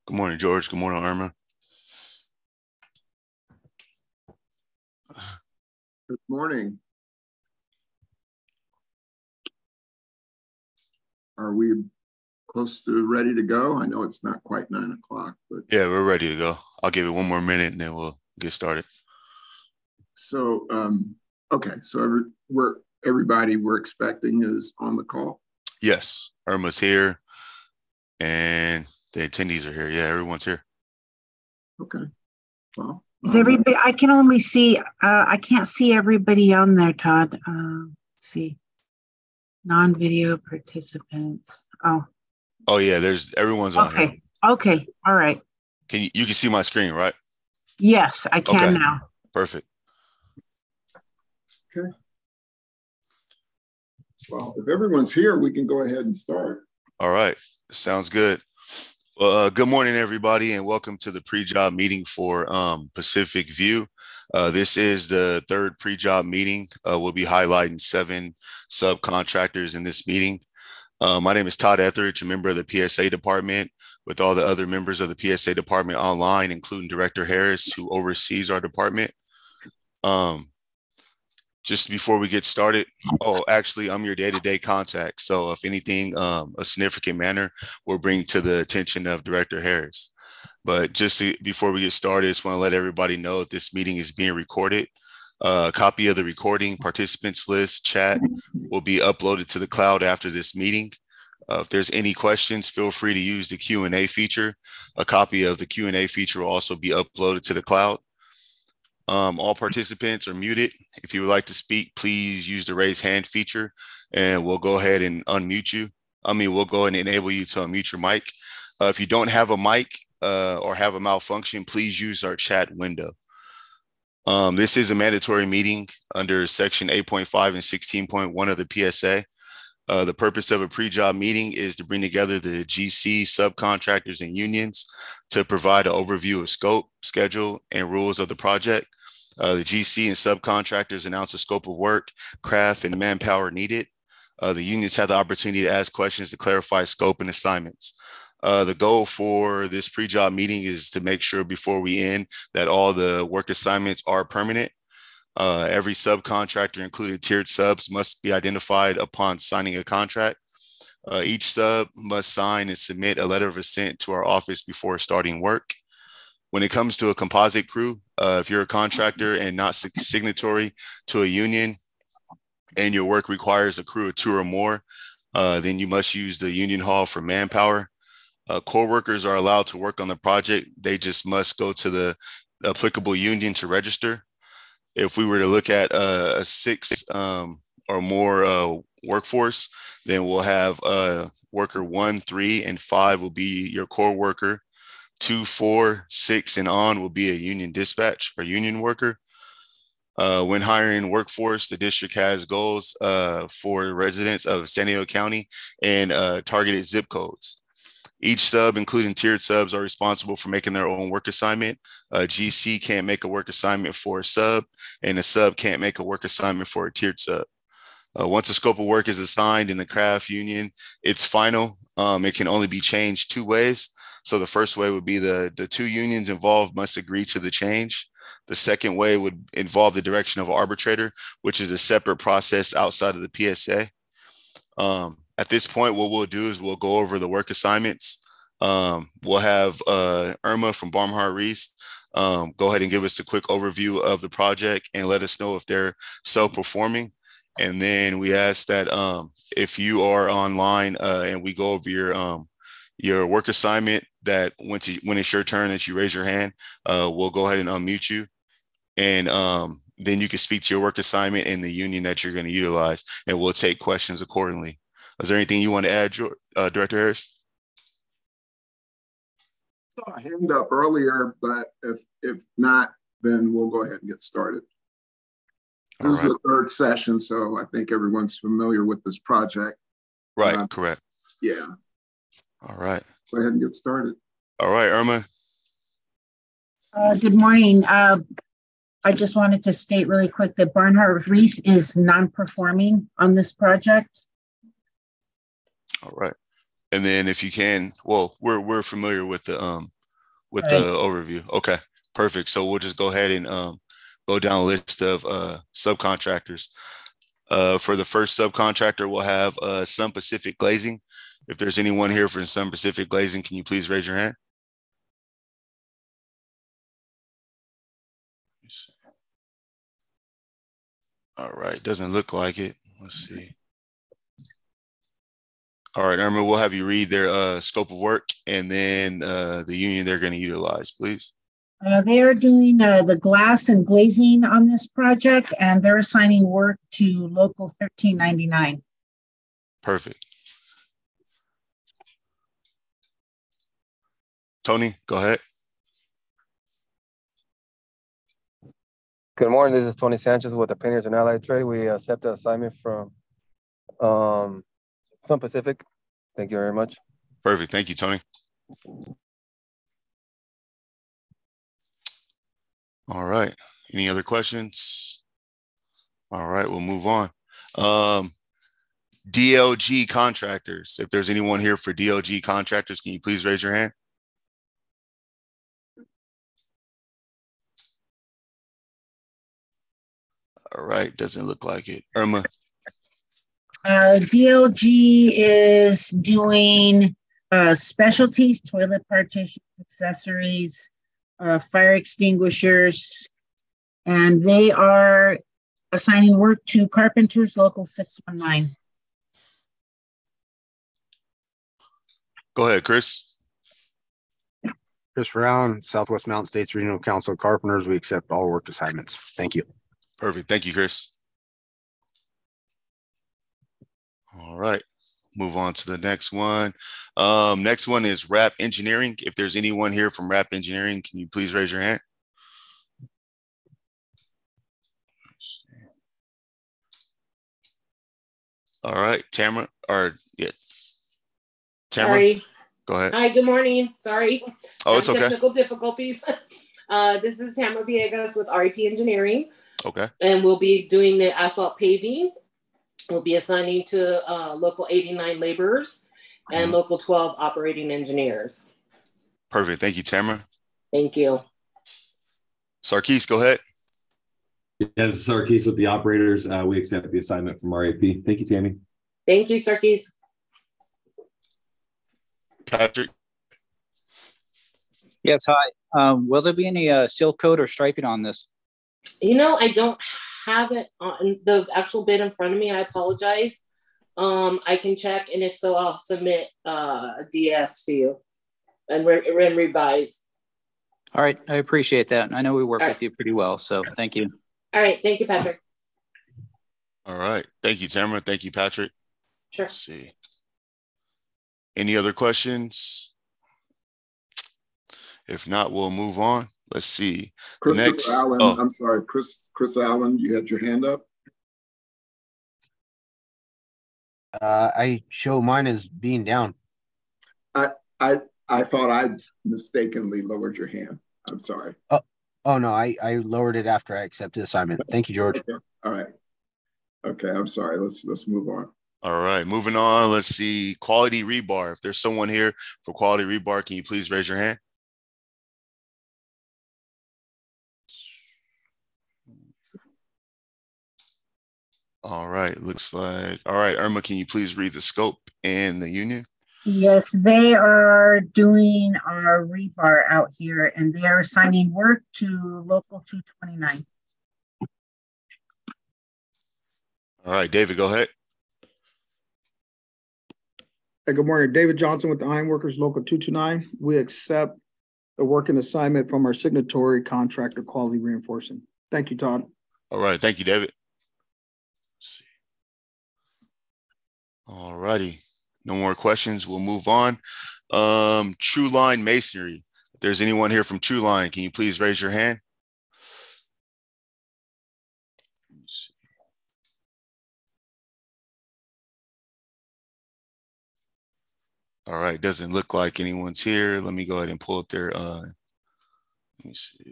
Good morning, George. Good morning, Irma. Good morning. Are we close to ready to go? I know it's not quite 9 o'clock, but Yeah, we're ready to go. I'll give it one more minute and then we'll get started. so okay. So everybody we're expecting is on the call. Yes, Irma's here and the attendees are here. Yeah, everyone's here. Okay. Well, Is everybody? I can only see. I can't see everybody on there, Todd. Let's see. Non-video participants. Oh yeah, everyone's on here. Okay. All right. You can see my screen, right? Yes, I can Okay. now. Perfect. Okay. Well, if everyone's here, we can go ahead and start. All right. Sounds good. Well, good morning, everybody, and welcome to the pre-job meeting for Pacific View. This is the third pre-job meeting. We'll be highlighting 7 subcontractors in this meeting. My name is Todd Etheridge, a member of the PSA department, with all the other members of the PSA department online, including Director Harris, who oversees our department. Just before we get started, actually, I'm your day-to-day contact. So if anything, a significant manner, we'll bring to the attention of Director Harris. But before we get started, I just want to let everybody know that this meeting is being recorded. A copy of the recording, participants list, chat will be uploaded to the cloud after this meeting. If there's any questions, feel free to use the Q&A feature. A copy of the Q&A feature will also be uploaded to the cloud. All participants are muted. If you would like to speak, please use the raise hand feature and we'll go ahead and unmute you. We'll go ahead and enable you to unmute your mic. If you don't have a mic or have a malfunction, please use our chat window. This is a mandatory meeting under section 8.5 and 16.1 of the PSA. The purpose of a pre-job meeting is to bring together the GC, subcontractors, and unions to provide an overview of scope, schedule, and rules of the project. The GC and subcontractors announce the scope of work, craft, and manpower needed. The unions have the opportunity to ask questions to clarify scope and assignments. The goal for this pre-job meeting is to make sure before we end that all the work assignments are permanent. Every subcontractor, including tiered subs, must be identified upon signing a contract. Each sub must sign and submit a letter of assent to our office before starting work. When it comes to a composite crew, if you're a contractor and not signatory to a union and your work requires a crew of 2 or more, then you must use the union hall for manpower. Core workers are allowed to work on the project. They just must go to the applicable union to register. If we were to look at a 6 or more workforce, then we'll have worker 1, 3, and 5 will be your core worker. 2, 4, 6, and on will be a union dispatch or union worker. When hiring workforce, the district has goals for residents of San Diego County and targeted zip codes. Each sub, including tiered subs, are responsible for making their own work assignment. GC can't make a work assignment for a sub, and a sub can't make a work assignment for a tiered sub. Once a scope of work is assigned in the craft union, it's final. It can only be changed 2 ways. So the first way would be the 2 unions involved must agree to the change. The second way would involve the direction of an arbitrator, which is a separate process outside of the PSA. At this point, what we'll do is we'll go over the work assignments. We'll have Irma from Barnhart Reese go ahead and give us a quick overview of the project and let us know if they're self-performing. And then we ask that if you are online and we go over your work assignment, that when it's your turn that you raise your hand, we'll go ahead and unmute you. And then you can speak to your work assignment and the union that you're going to utilize, and we'll take questions accordingly. Is there anything you want to add, Director Harris? I saw a hand up earlier, but if not, then we'll go ahead and get started. This is the third session, so I think everyone's familiar with this project. Right, correct. Yeah. All right. Go ahead and get started. All right, Irma. Good morning. I just wanted to state really quick that Barnhart Reese is non-performing on this project. All right. And then if you can, well, we're familiar with the with the Right. overview. Okay, perfect. So we'll just go ahead and go down a list of subcontractors. For the first subcontractor, we'll have Sun Pacific Glazing. If there's anyone here for Sun Pacific Glazing, can you please raise your hand? All right, doesn't look like it. Let's see. All right, Irma, we'll have you read their scope of work and then the union they're going to utilize, please. They are doing the glass and glazing on this project, and they're assigning work to Local 1399. Perfect. Tony, go ahead. Good morning. This is Tony Sanchez with the Painters and Allied Trade. We accept the assignment from Sun Pacific. Thank you very much. Perfect. Thank you, Tony. All right. Any other questions? All right, we'll move on. DLG contractors. If there's anyone here for DLG contractors, can you please raise your hand? All right, doesn't look like it. Irma. DLG is doing specialties, toilet partitions, accessories, fire extinguishers, and they are assigning work to Carpenters Local 619. Go ahead, Chris. Christopher Allen, Southwest Mountain States Regional Council of Carpenters. We accept all work assignments. Thank you. Perfect. Thank you, Chris. All right. Move on to the next one. Next one is Wrap Engineering. If there's anyone here from Wrap Engineering, can you please raise your hand? All right, Tamara, Tamara, Sorry. Go ahead. Hi, good morning. Sorry. Oh, it's okay. Technical difficulties. This is Tamara Villegas with REP Engineering. Okay. And we'll be doing the asphalt paving. We'll be assigning to local 89 laborers and local 12 operating engineers. Perfect. Thank you, Tamara. Thank you. Sarkis, go ahead. Yeah, this is Sarkis with the operators. We accept the assignment from RAP. Thank you, Tammy. Thank you, Sarkis. Patrick. Yes, hi. Will there be any seal coat or striping on this? You know, I don't have it on the actual bid in front of me. I apologize. I can check, and if so, I'll submit a DS for you and revise. All right, I appreciate that. I know we work All with you pretty well, so thank you. All right, thank you, Patrick. All right. Thank you, Tamara. Thank you, Patrick. Sure. Let's see. Any other questions? If not, we'll move on. Let's see. Christopher Allen, I'm sorry, Chris Allen, you had your hand up? I show mine as being down. I thought I mistakenly lowered your hand. I'm sorry. Oh no, I lowered it after I accepted the assignment. Thank you, George. Okay. All right. Okay, I'm sorry. Let's move on. All right, moving on. Let's see. Quality Rebar. If there's someone here for Quality Rebar, can you please raise your hand? All right, looks like. All right, Irma, can you please read the scope and the union? Yes, they are doing our rebar out here, and they are assigning work to Local 229. All right, David, go ahead. Hey, good morning. David Johnson with the Ironworkers Local 229. We accept the working assignment from our signatory contractor, Quality Reinforcing. Thank you, Todd. All right, thank you, David. Let's see. All righty. No more questions. We'll move on. True Line Masonry. If there's anyone here from True Line, can you please raise your hand? All right, doesn't look like anyone's here. Let me go ahead and pull up their, let me see.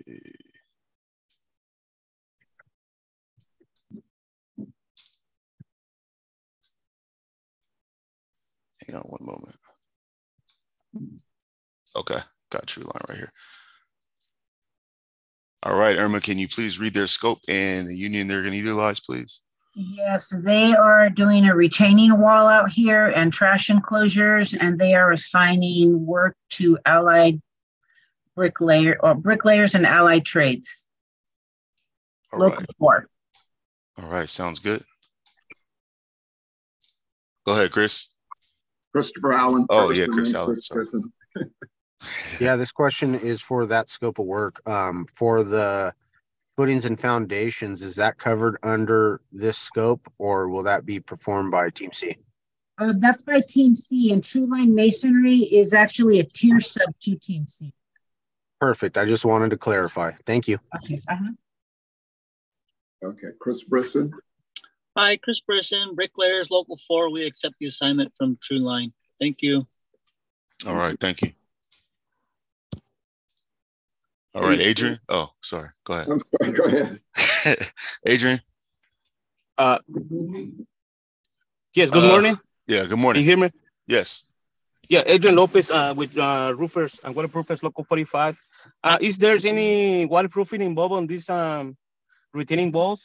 Hang on one moment. Okay, Got True Line right here. All right, Irma, can you please read their scope and the union they're going to utilize, please? Yes, they are doing a retaining wall out here and trash enclosures, and they are assigning work to allied bricklayers and allied trades. All Local right. 4. All right, sounds good. Go ahead, Chris. Christopher Allen. Oh, yeah, Chris Allen. Sorry. Yeah, this question is for that scope of work. For the footings and foundations, is that covered under this scope, or will that be performed by Team C? That's by Team C, and True Line Masonry is actually a tier sub to Team C. Perfect. I just wanted to clarify. Thank you. Okay. Okay, Chris Brisson. Hi, Chris Brisson, Bricklayers, Local 4. We accept the assignment from True Line. Thank you. All right, thank you. All right, Adrian. Oh, sorry. Go ahead. I'm sorry, go ahead. Adrian. Yes, good morning. Yeah, good morning. Can you hear me? Yes. Yeah, Adrian Lopez with Roofers and Waterproofers Local 45. Is there any waterproofing involved on these retaining walls?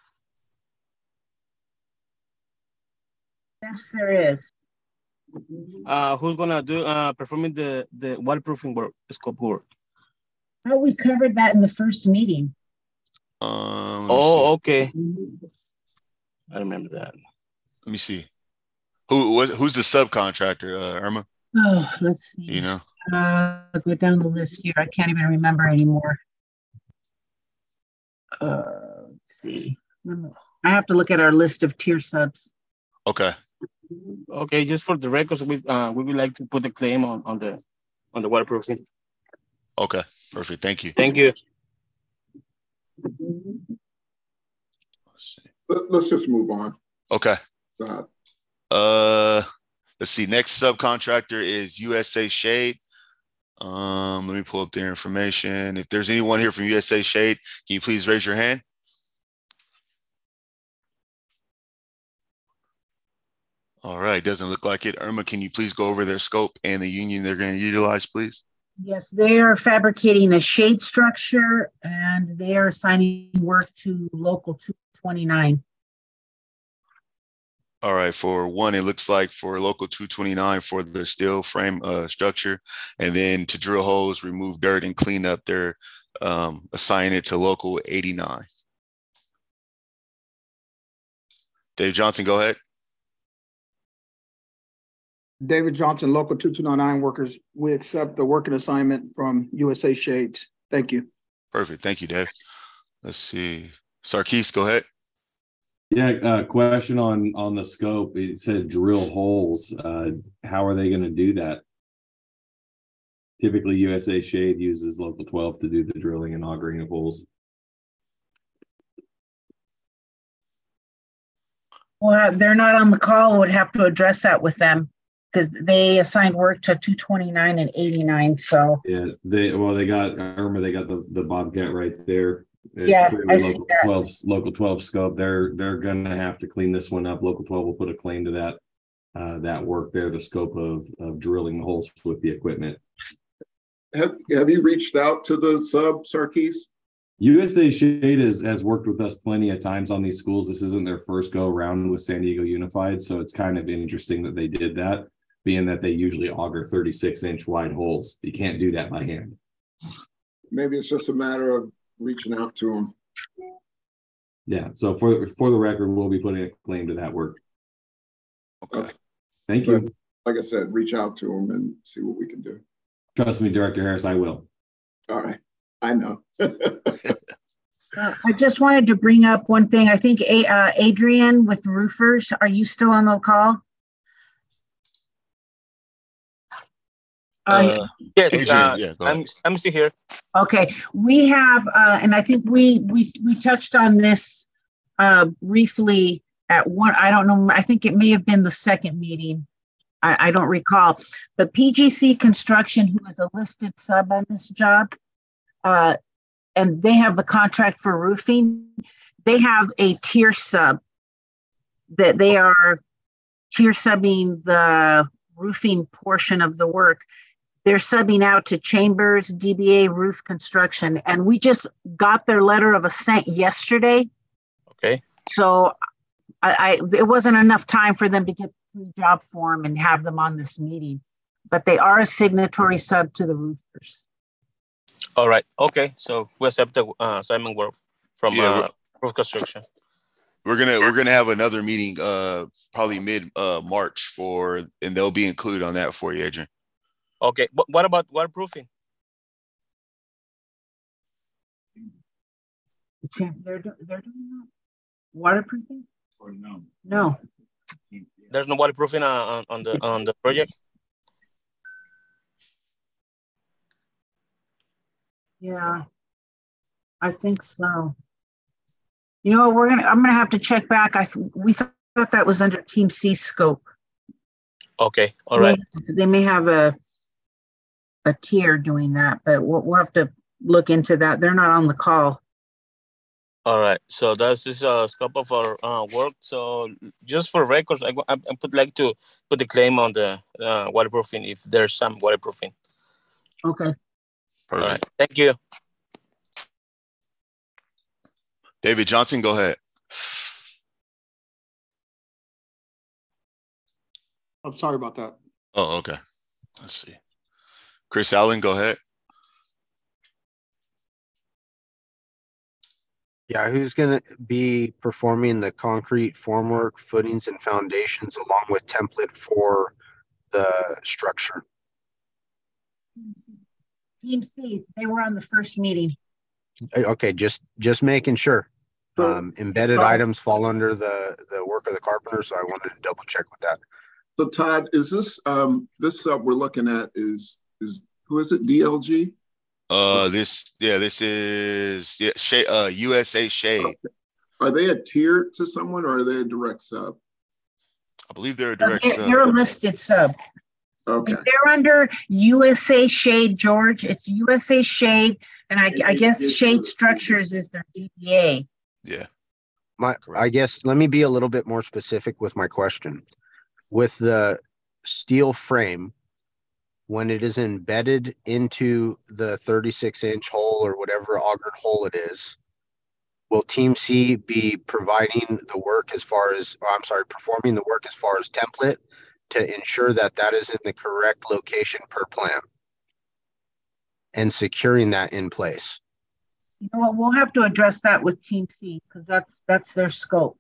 Yes, there is. Who's gonna do performing the waterproofing work, scope work? Oh, we covered that in the first meeting. Oh, okay. I remember that. Let me see. Who's the subcontractor, Irma? Oh, let's see. You know? Go down the list here. I can't even remember anymore. Let's see. I have to look at our list of tier subs. Okay. Okay, just for the records, we would like to put the claim on the waterproofing. Okay, perfect. Thank you. Thank you. Let's just move on. Okay. Let's see. Next subcontractor is USA Shade. Let me pull up their information. If there's anyone here from USA Shade, can you please raise your hand? All right, doesn't look like it. Irma, can you please go over their scope and the union they're going to utilize, please? Yes, they are fabricating a shade structure, and they are assigning work to Local 229. All right, for one, it looks like for Local 229 for the steel frame structure, and then to drill holes, remove dirt, and clean up, they're assigning it to Local 89. Dave Johnson, go ahead. David Johnson, Local 2299 workers. We accept the working assignment from USA Shades. Thank you. Perfect. Thank you, Dave. Let's see. Sarkis, go ahead. Yeah, question on the scope. It said drill holes. How are they going to do that? Typically, USA Shade uses Local 12 to do the drilling and augering of holes. Well, they're not on the call. Would have to address that with them because they assigned work to 229 and 89. So yeah, they got Irma. They got the Bobcat right there. It's yeah, I see Local that. 12 Local 12 scope. They're gonna have to clean this one up. Local 12 will put a claim to that work there. The scope of drilling the holes with the equipment. Have you reached out to the sub, Sarkis? USA Shade has worked with us plenty of times on these schools. This isn't their first go around with San Diego Unified, so it's kind of interesting that they did that, being that they usually auger 36-inch wide holes. You can't do that by hand. Maybe it's just a matter of reaching out to them. Yeah, so for the record, we'll be putting a claim to that work. Okay. Thank you. But like I said, reach out to them and see what we can do. Trust me, Director Harris, I will. All right. I know. I just wanted to bring up one thing. I think Adrian with Roofers, are you still on the call? Yes, Adrian, yeah, go ahead. I'm still here. Okay, we have, and I think we touched on this briefly at one. I don't know. I think it may have been the second meeting. I don't recall. But PGC Construction, who is a listed sub on this job, and they have the contract for roofing. They have a tier sub that they are tier subbing the roofing portion of the work. they're subbing out to Chambers, DBA Roof Construction, and we just got their letter of assent yesterday. Okay. So it wasn't enough time for them to get the job form and have them on this meeting, but they are a signatory sub to the roofers. All right. Okay. So we accept the assignment work from Roof Construction. We're gonna have another meeting probably mid March and they'll be included on that for you, Adrian. Okay. But what about waterproofing? They're doing that. Waterproofing? Or no? No. There's no waterproofing on the project. Yeah, I think so. You know, I'm gonna have to check back. We thought that was under Team C scope. Okay, all right. They may have a tier doing that, but we'll have to look into that. They're not on the call. All right, so that's this scope of our work. So just for records, I would like to put the claim on the waterproofing if there's some waterproofing. Okay. Perfect. All right. Thank you. David Johnson, go ahead. I'm sorry about that. Oh, okay. Let's see. Chris Allen, go ahead. Yeah, who's going to be performing the concrete formwork, footings, and foundations along with template for the structure? Team C, they were on the first meeting. Okay, just making sure. Embedded items fall under the work of the carpenter, so I wanted to double check with that. So Todd, is this sub we're looking at is who is it? DLG? This is USA Shade. Okay. Are they a tier to someone or are they a direct sub? I believe they're a direct sub. They're a listed sub. Okay. They're under USA Shade, George. It's USA Shade, and I guess Shade Structures is their DBA. Yeah. I guess let me be a little bit more specific with my question. With the steel frame, when it is embedded into the 36-inch hole or whatever augered hole it is, will Team C be performing the work as far as template to ensure that that is in the correct location per plan and securing that in place? You know what? We'll have to address that with Team C because that's their scope.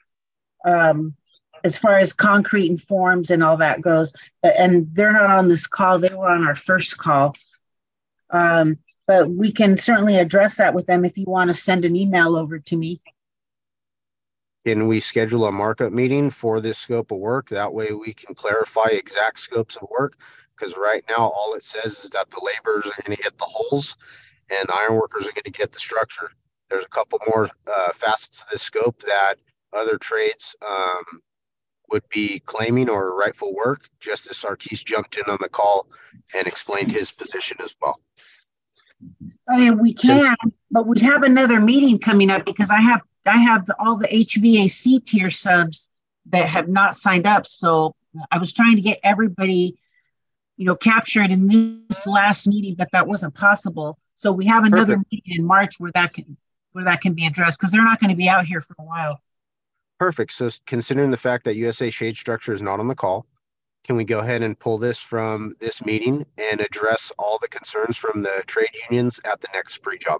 As far as concrete and forms and all that goes, and they're not on this call. They were on our first call. But we can certainly address that with them if you want to send an email over to me. Can we schedule a markup meeting for this scope of work? That way we can clarify exact scopes of work. Because right now, all it says is that the laborers are going to get the holes and the iron workers are going to get the structure. There's a couple more facets of this scope that other trades would be claiming or rightful work. Justice Sarkis jumped in on the call and explained his position as well. I mean, we can, but we have another meeting coming up because I have all the HVAC tier subs that have not signed up. So I was trying to get everybody, captured in this last meeting, but that wasn't possible. So we have another meeting in March where that can be addressed because they're not going to be out here for a while. Perfect. So considering the fact that USA Shade Structure is not on the call, can we go ahead and pull this from this meeting and address all the concerns from the trade unions at the next pre-job?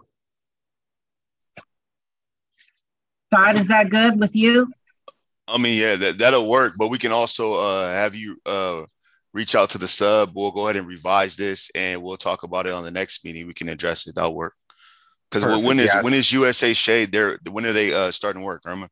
Todd, is that good with you? I mean, yeah, that'll work, but we can also have you reach out to the sub. We'll go ahead and revise this and we'll talk about it on the next meeting. We can address it. That'll work. Because when is USA Shade there? When are they starting work, Irma?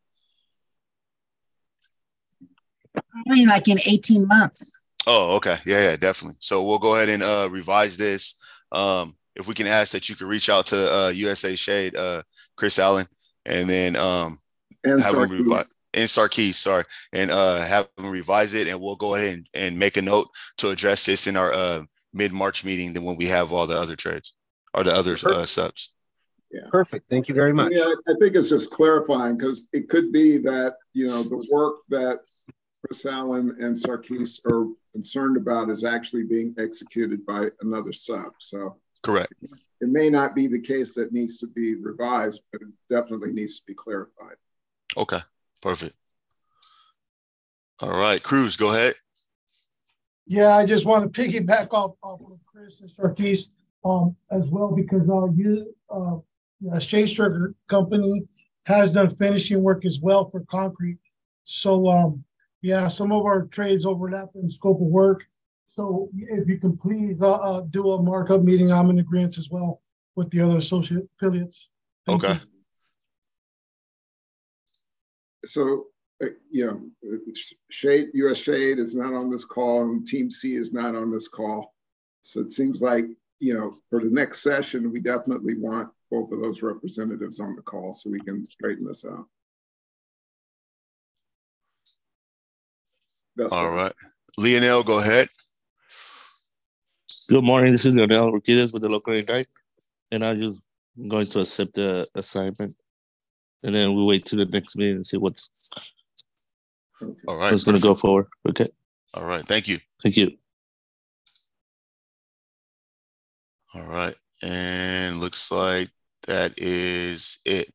I mean, like in 18 months. Oh, okay. Yeah, definitely. So we'll go ahead and revise this. If we can ask that you can reach out to USA Shade, Chris Allen, and then have Sarkis, sorry, and have them revise it, and we'll go ahead and make a note to address this in our mid-March meeting. Then when we have all the other trades or the other subs. Yeah. Perfect. Thank you very much. Yeah, I think it's just clarifying because it could be that the work that Chris Allen and Sarkis are concerned about is actually being executed by another sub. So correct. It may not be the case that needs to be revised, but it definitely needs to be clarified. Okay, perfect. All right, Cruz, go ahead. Yeah, I just want to piggyback off of Chris and Sarkis as well, because Shade Stricker Company has done finishing work as well for concrete. So yeah, some of our trades overlap in scope of work. So if you can please do a markup meeting, I'm in agreement as well with the other associate affiliates. Thank okay. You. So, Shade, US Shade is not on this call, and Team C is not on this call. So it seems like, for the next session, we definitely want both of those representatives on the call so we can straighten this out. All right. Leonel, go ahead. Good morning. This is Leonel Orquidez with the local Indirect, and I'm just going to accept the assignment, and then we wait to the next meeting and see what's all right. What's going to go forward. Okay. All right. Thank you. Thank you. All right. And looks like that is it.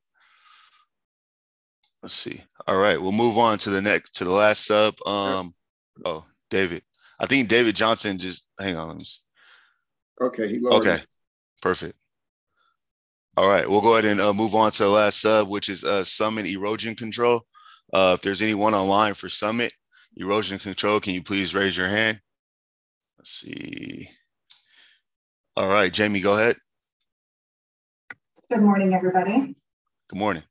Let's see. All right. We'll move on to the last sub. Oh, David. I think David Johnson just, hang on. Let me see. Okay. He lowered okay. Perfect. All right. We'll go ahead and move on to the last sub, which is Summit Erosion Control. If there's anyone online for Summit Erosion Control, can you please raise your hand? Let's see. All right, Jamie, go ahead. Good morning, everybody. Good morning.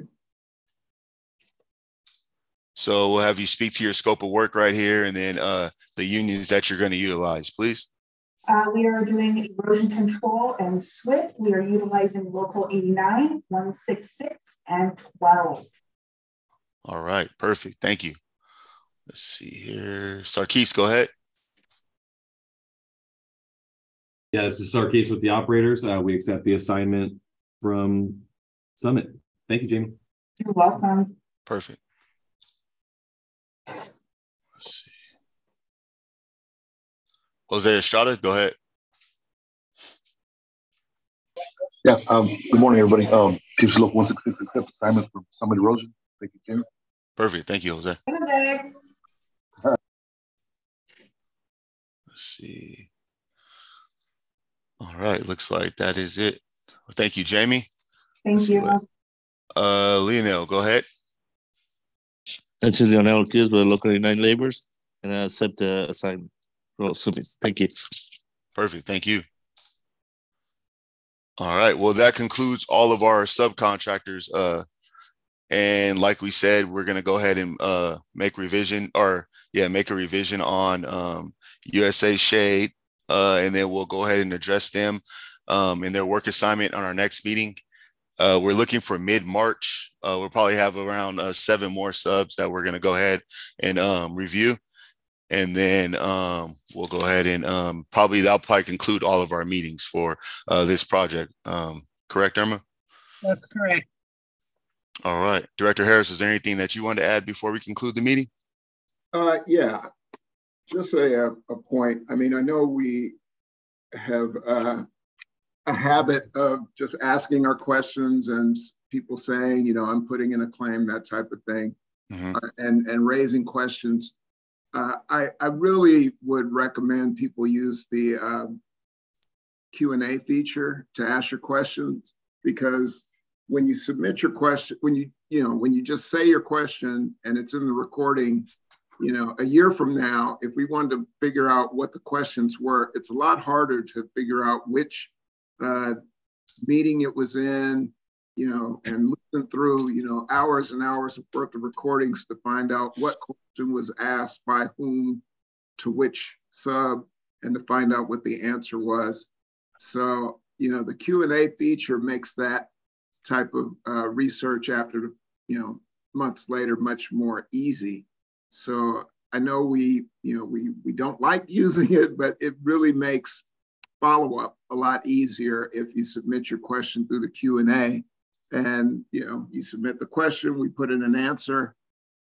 So we'll have you speak to your scope of work right here, and then the unions that you're going to utilize, please. We are doing erosion control and SWIP. We are utilizing local 89, 166, and 12. All right, perfect. Thank you. Let's see here. Sarkis, go ahead. Yeah, this is Sarkis with the operators. We accept the assignment from Summit. Thank you, Jamie. You're welcome. Perfect. Let's see. Jose Estrada, go ahead. Yeah, good morning, everybody. This is Local 166 accept assignment from Summit Erosion. Thank you, Jamie. Perfect. Thank you, Jose. Let's see. All right. Looks like that is it. Well, thank you, Jamie. Thank you. Leonel, go ahead. This is Leonel Ortiz with Local 89 Laborers, and I accept the assignment. Thank you. Perfect. Thank you. All right. Well, that concludes all of our subcontractors. And like we said, we're going to go ahead and make a revision on USA Shade. And then we'll go ahead and address them in their work assignment on our next meeting. We're looking for mid-March. We'll probably have around 7 more subs that we're going to go ahead and review. And then we'll go ahead and that'll probably conclude all of our meetings for this project. Correct, Irma? That's correct. All right. Director Harris, is there anything that you want to add before we conclude the meeting? Yeah, just a point. I mean, I know we have a habit of just asking our questions and people saying, I'm putting in a claim, that type of thing, and raising questions. I really would recommend people use the Q&A feature to ask your questions, because when you submit your question, when you just say your question and it's in the recording, a year from now, if we wanted to figure out what the questions were, it's a lot harder to figure out which meeting it was in, and listen through, hours and hours worth of recordings to find out what question was asked by whom to which sub, and to find out what the answer was. So, the Q&A feature makes that type of research after, months later, much more easy. So I know we don't like using it, but it really makes follow-up a lot easier if you submit your question through the Q&A, and you submit the question, we put in an answer,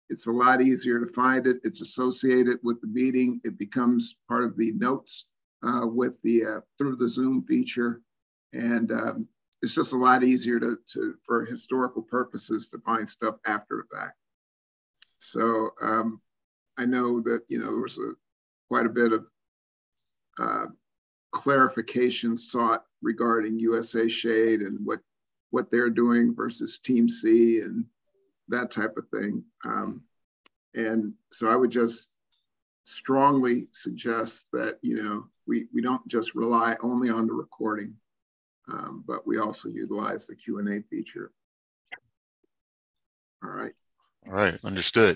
It's a lot easier to find it. It's associated with the meeting. It becomes part of the notes with the through the Zoom feature, and it's just a lot easier to for historical purposes to find stuff after the fact. So I know that there was quite a bit of clarification sought regarding USA Shade and what they're doing versus Team C and that type of thing. And so I would just strongly suggest that, we don't just rely only on the recording, but we also utilize the Q&A feature. All right. All right, understood.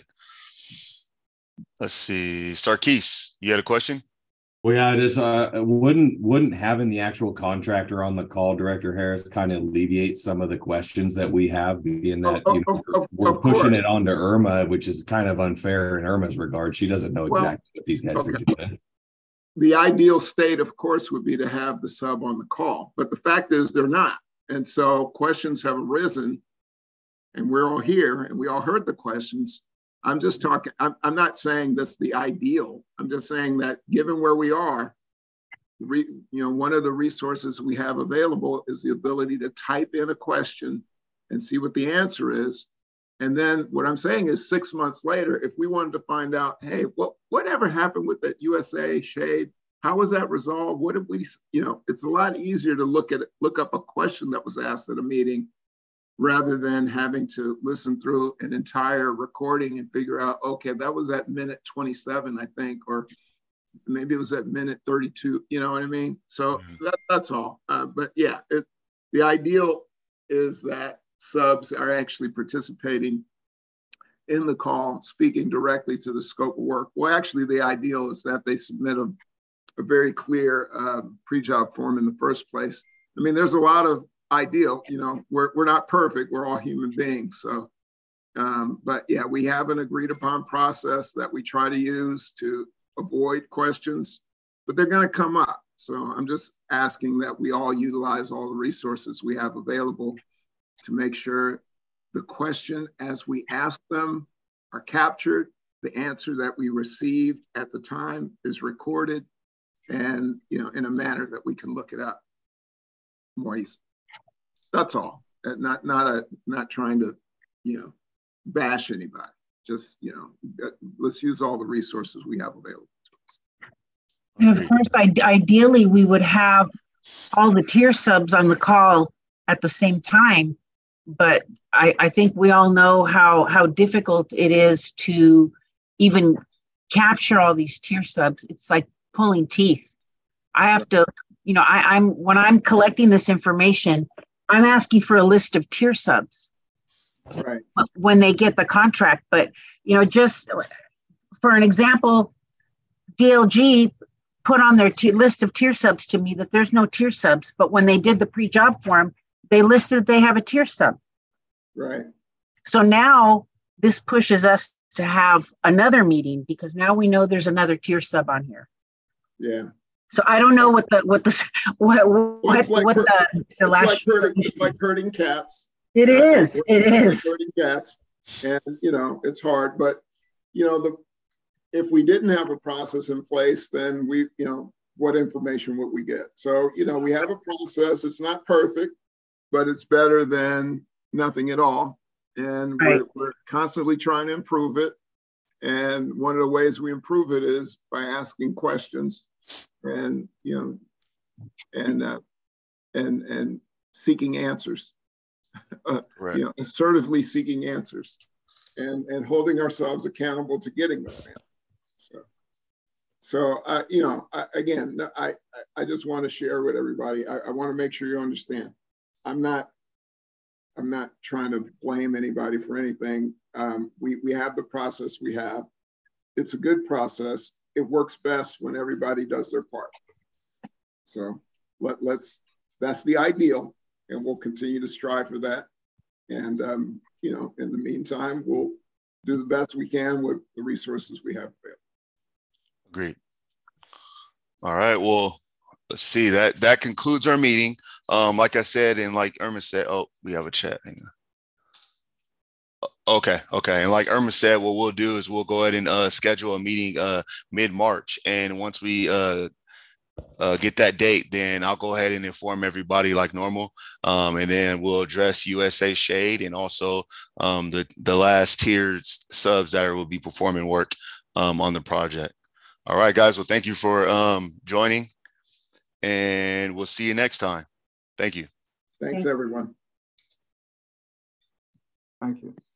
Let's see, Sarkis, you had a question? Well, yeah, just wouldn't having the actual contractor on the call, Director Harris, kind of alleviate some of the questions that we have, being that we're pushing it onto Irma, which is kind of unfair in Irma's regard. She doesn't know exactly what these guys are doing. The ideal state, of course, would be to have the sub on the call, but the fact is they're not. And so questions have arisen, and we're all here, and we all heard the questions. I'm just talking, I'm not saying that's the ideal. I'm just saying that given where we are, one of the resources we have available is the ability to type in a question and see what the answer is. And then what I'm saying is 6 months later, if we wanted to find out, hey, whatever happened with that USA Shade? How was that resolved? What did we, it's a lot easier to look up a question that was asked at a meeting rather than having to listen through an entire recording and figure out, okay, that was at minute 27, I think, or maybe it was at minute 32, you know what I mean? So that's all. But yeah, the ideal is that subs are actually participating in the call, speaking directly to the scope of work. Well, actually, the ideal is that they submit a very clear pre-job form in the first place. I mean, there's a lot of ideal, we're not perfect, we're all human beings. So, but yeah, we have an agreed upon process that we try to use to avoid questions, but they're going to come up. So I'm just asking that we all utilize all the resources we have available to make sure the question as we ask them are captured, the answer that we receive at the time is recorded, and in a manner that we can look it up more easily. That's all. Not trying to, bash anybody. Just, let's use all the resources we have available to us. And of course, ideally, we would have all the tier subs on the call at the same time. But I think we all know how difficult it is to even capture all these tier subs. It's like pulling teeth. I have to, when I'm collecting this information, I'm asking for a list of tier subs when they get the contract. But, just for an example, DLG put on their list of tier subs to me that there's no tier subs. But when they did the pre-job form, they listed they have a tier sub. Right. So now this pushes us to have another meeting because now we know there's another tier sub on here. Yeah. So I don't know it's like herding cats. It is. Herding cats, and it's hard. But if we didn't have a process in place, then what information would we get? So we have a process. It's not perfect, but it's better than nothing at all. And we're constantly trying to improve it. And one of the ways we improve it is by asking questions. And and seeking answers, assertively seeking answers, and holding ourselves accountable to getting those answers. So again, I just want to share with everybody. I want to make sure you understand. I'm not trying to blame anybody for anything. We have the process we have. It's a good process. It works best when everybody does their part. So that's the ideal, and we'll continue to strive for that. And in the meantime, we'll do the best we can with the resources we have available. Great. All right. Well, let's see. That concludes our meeting. Like I said, and like Irma said, we have a chat. Hang on. Okay. And like Irma said, what we'll do is we'll go ahead and schedule a meeting mid-March. And once we get that date, then I'll go ahead and inform everybody like normal. And then we'll address USA Shade and also the last tiered subs that will be performing work on the project. All right, guys. Well, thank you for joining, and we'll see you next time. Thank you. Thanks, everyone. Thank you.